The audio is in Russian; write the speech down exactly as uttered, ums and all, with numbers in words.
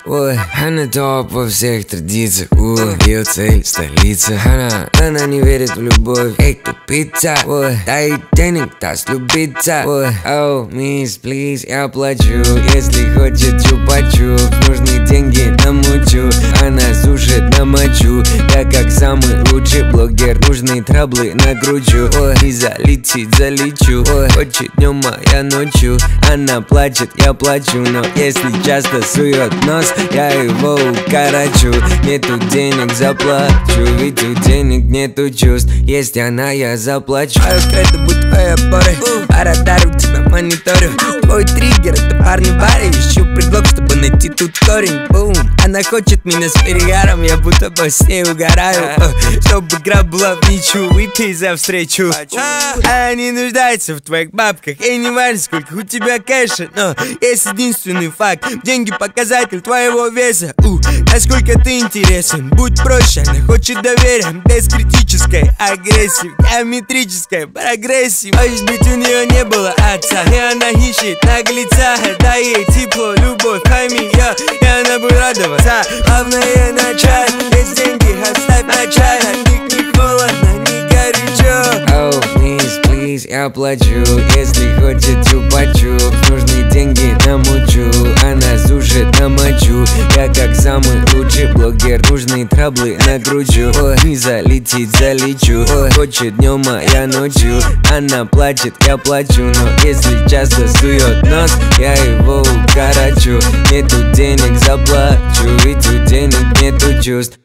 Ой, она топ во всех традициях. Ой, ее цель столица. Она, она не верит в любовь. Эй, тупица. Ой, дай денег, даст любиться. Ой, оу, мисс, плиз, я плачу. Если хочет чупа-чупс, нужны деньги намучу. Она сушит на мочу. Я как самый лучший блогер, нужны траблы накручу. Ой, и залетит, залечу. Ой, хочет днем, а я ночью. Она плачет, я плачу. Но если часто сует нос, я его укорочу. Нету денег, заплачу. Ведь у денег нету чувств. Есть она, я заплачу. Мою кредо будь твоей опорой. По радару тебя мониторю. Твой триггер, это парни в баре. Ищу предлог, чтобы найти тут корень. Бум. Она хочет меня с перегаром. Я будто бы с ней угораю. Чтобы игра была в ничью. Выпей за встречу. Она не нуждается в твоих бабках. И не важно, сколько у тебя кэша. Но есть единственный факт. Деньги показатель твоего веса. У, насколько ты интересен. Будь проще, она хочет доверия. Без критической агрессии. Геометрической прогрессии. Может быть, у нее не было отца. И она ищет наглеца. Дай ей тепло, любовь, пойми ее. И она будет радоваться. Главное начать. Без деньги оставь начать. От них не холодно, не горячо. Оу, мисс, плиз, я плачу. Если хочет чупа-чупс, нужны деньги намучу. Она сушит на мочу. Я как самый лучший блогер, нужны траблы накручу. Ой, не залетит, залечу. Ой, хочет днем, а я ночью. Она плачет, я плачу. Но если часто сует нос, я его укорочу. Нету денег, заплачу. Ведь у денег нету чувств.